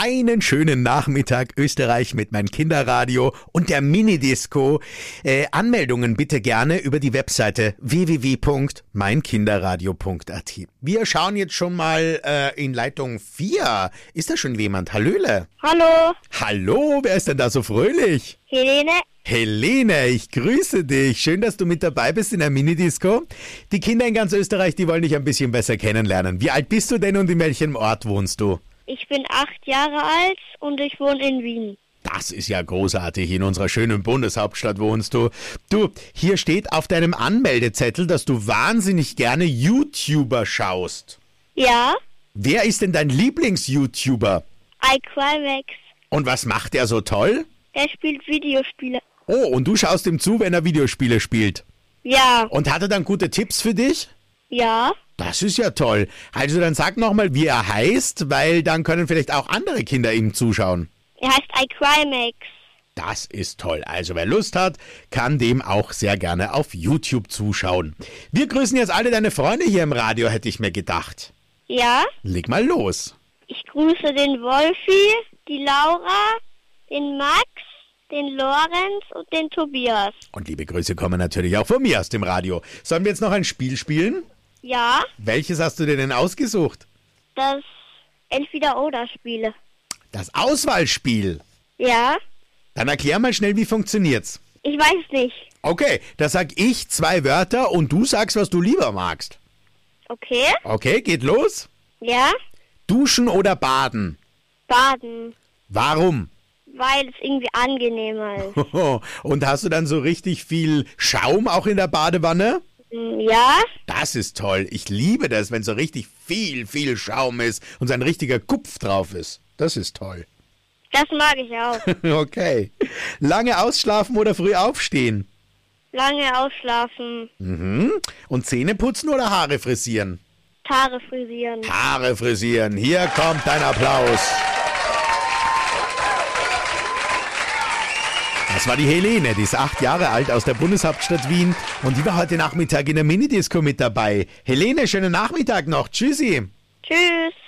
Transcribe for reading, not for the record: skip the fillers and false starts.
Einen schönen Nachmittag Österreich mit meinem Kinderradio und der Minidisco. Anmeldungen bitte gerne über die Webseite www.meinkinderradio.at. Wir schauen jetzt schon mal in Leitung 4. Ist da schon jemand? Hallöle. Hallo. Hallo, wer ist denn da so fröhlich? Helene. Helene, ich grüße dich. Schön, dass du mit dabei bist in der Minidisco. Die Kinder in ganz Österreich, die wollen dich ein bisschen besser kennenlernen. Wie alt bist du denn und in welchem Ort wohnst du? Ich bin 8 Jahre alt und ich wohne in Wien. Das ist ja großartig. In unserer schönen Bundeshauptstadt wohnst du. Du, hier steht auf deinem Anmeldezettel, dass du wahnsinnig gerne YouTuber schaust. Ja, Wer ist denn dein Lieblings-YouTuber? iCrimex. Und was macht der so toll? Er spielt Videospiele. Oh, und du schaust ihm zu, wenn er Videospiele spielt. Ja, Und hat er dann gute Tipps für dich? ja. Das ist ja toll. Also dann sag nochmal, wie er heißt, weil dann können vielleicht auch andere Kinder ihm zuschauen. Er heißt iCrimex. Das ist toll. Also wer Lust hat, kann dem auch sehr gerne auf YouTube zuschauen. Wir grüßen jetzt alle deine Freunde hier im Radio, hätte ich mir gedacht. Ja, Leg mal los. ich grüße den Wolfi, die Laura, den Max, den Lorenz und den Tobias. Und liebe Grüße kommen natürlich auch von mir aus dem Radio. Sollen wir jetzt noch ein Spiel spielen? Ja, Welches hast du dir denn ausgesucht? das Entweder-Oder-Spiele. Das Auswahlspiel. Ja, Dann erklär mal schnell, wie funktioniert's. ich weiß nicht. Okay, da sag ich 2 Wörter und du sagst, was du lieber magst. Okay, Okay, geht los. ja, Duschen oder baden? baden, Warum? weil es irgendwie angenehmer ist. Und hast du dann so richtig viel Schaum auch in der Badewanne? Ja, Das ist toll. Ich liebe das, wenn so richtig viel Schaum ist und so ein richtiger Kupf drauf ist. Das ist toll. das mag ich auch. Okay. Lange ausschlafen oder früh aufstehen? Lange ausschlafen, Und Zähne putzen oder Haare frisieren? Haare frisieren. Haare frisieren. Hier kommt dein Applaus. Das war die Helene, die ist 8 Jahre alt aus der Bundeshauptstadt Wien und die war heute Nachmittag in der Minidisco mit dabei. Helene, schönen Nachmittag noch. Tschüssi. Tschüss.